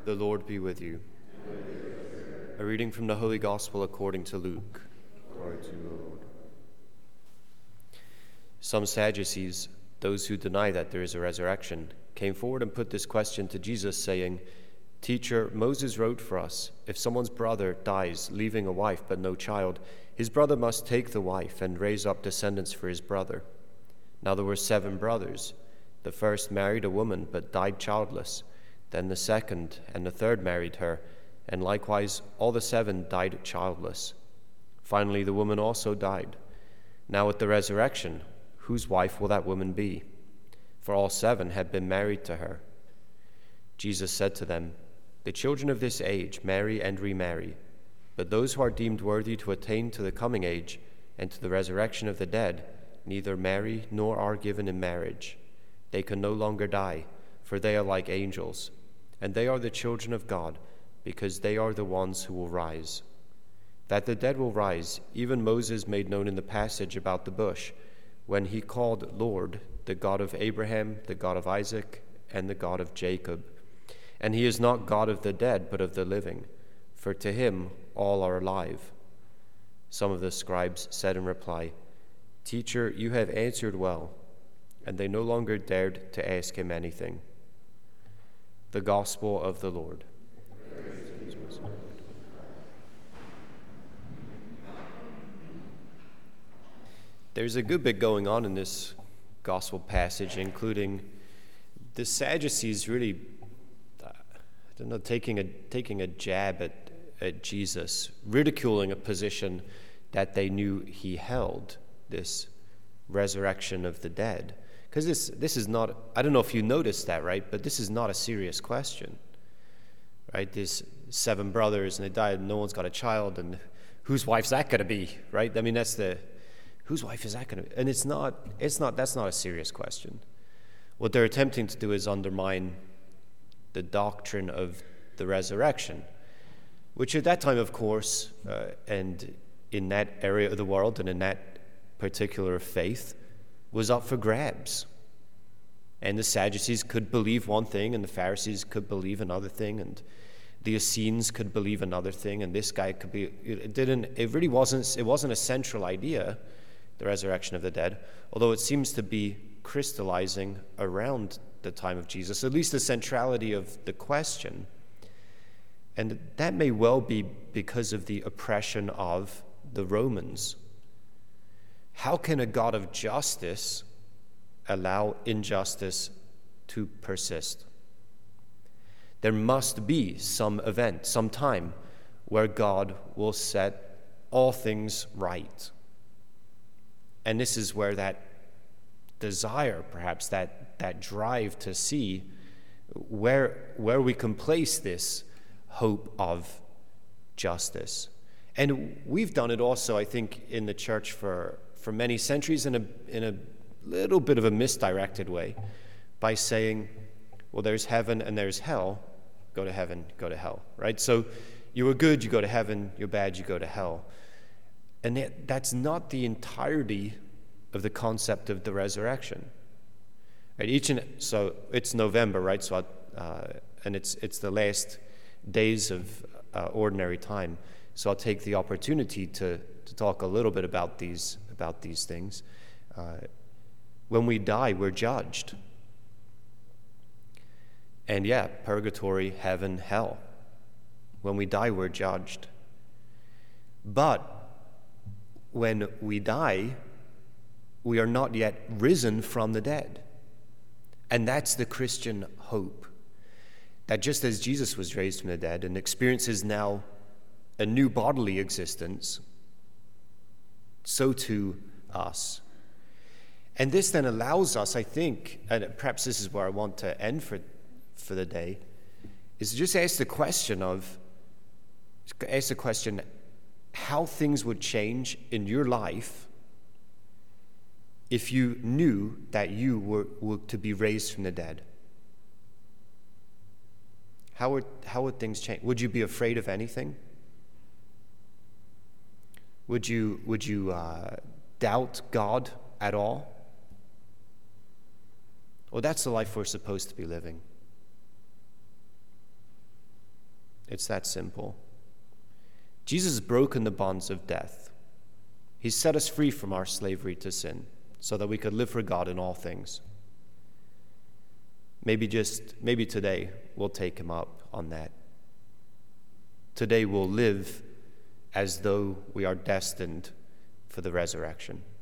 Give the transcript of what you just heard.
The Lord be with you. A reading from the Holy Gospel according to Luke. Glory to you, O Lord. Some Sadducees, those who deny that there is a resurrection, came forward and put this question to Jesus, saying, "Teacher, Moses wrote for us, if someone's brother dies, leaving a wife but no child, his brother must take the wife and raise up descendants for his brother. Now there were 7 brothers. The first married a woman but died childless. Then the second and the third married her, and likewise all the 7 died childless. Finally the woman also died. Now at the resurrection, whose wife will that woman be? For all 7 had been married to her." Jesus said to them, "The children of this age marry and remarry, but those who are deemed worthy to attain to the coming age and to the resurrection of the dead neither marry nor are given in marriage. They can no longer die, for they are like angels, and they are the children of God, because they are the ones who will rise. That the dead will rise, even Moses made known in the passage about the bush, when he called Lord the God of Abraham, the God of Isaac, and the God of Jacob. And he is not God of the dead, but of the living, for to him all are alive." Some of the scribes said in reply, "Teacher, you have answered well," and they no longer dared to ask him anything. The Gospel of the Lord. There's a good bit going on in this gospel passage, including the Sadducees really, taking a jab at Jesus, ridiculing a position that they knew he held, this resurrection of the dead. Because this is not, I don't know if you noticed that, right? But this is not a serious question, right? There's 7 brothers and they died and no one's got a child, and whose wife's that going to be, right? I mean, whose wife is that going to be? And that's not a serious question. What they're attempting to do is undermine the doctrine of the resurrection, which at that time, of course, and in that area of the world and in that particular faith, was up for grabs. And the Sadducees could believe one thing, and the Pharisees could believe another thing, and the Essenes could believe another thing, and this guy could be. It wasn't a central idea, the resurrection of the dead, although it seems to be crystallizing around the time of Jesus, at least the centrality of the question. And that may well be because of the oppression of the Romans. How can a God of justice allow injustice to persist? There must be some event, some time, where God will set all things right. And this is where that desire, perhaps that drive to see where we can place this hope of justice. And we've done it also, I think, in the church for many centuries in a little bit of a misdirected way, by saying, well, there's heaven and there's hell. Go to heaven, go to hell, right? So you were good, you go to heaven. You're bad, you go to hell. And that's not the entirety of the concept of the resurrection. Right? So it's November, right? So and it's the last days of ordinary time. So I'll take the opportunity to talk a little bit about these things. When we die, we're judged. And yeah, purgatory, heaven, hell. When we die, we're judged. But when we die, we are not yet risen from the dead. And that's the Christian hope. That just as Jesus was raised from the dead and experiences now a new bodily existence, so too us. And this then allows us, I think, and perhaps this is where I want to end for the day, is to just ask the question how things would change in your life if you knew that you were to be raised from the dead. How would things change? Would you be afraid of anything? Would you doubt God at all? Well, that's the life we're supposed to be living. It's that simple. Jesus has broken the bonds of death. He's set us free from our slavery to sin so that we could live for God in all things. Maybe today we'll take him up on that. Today we'll live as though we are destined for the resurrection.